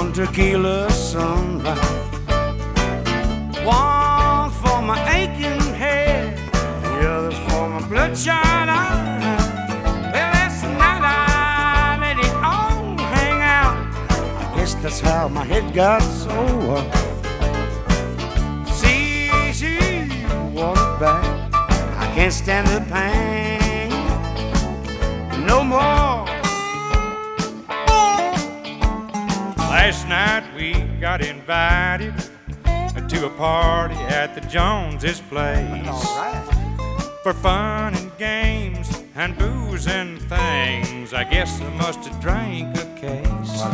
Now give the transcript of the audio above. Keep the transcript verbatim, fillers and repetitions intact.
one tequila sunrise, one for my aching head, the other for my bloodshot eyes. Well, last night I let it all hang out. I guess that's how my head got sore. See, she wanted back. I can't stand the pain no more. Last night we got invited to a party at the Joneses' place. All right. For fun and games and booze and things. I guess I must have drank a case. Well,